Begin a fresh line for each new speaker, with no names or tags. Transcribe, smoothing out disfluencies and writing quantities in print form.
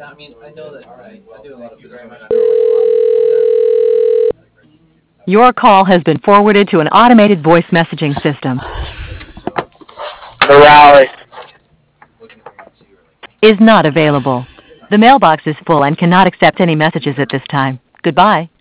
Your call has been forwarded to an automated voice messaging system.
The rally.
Is not available. The mailbox is full and cannot accept any messages at this time. Goodbye.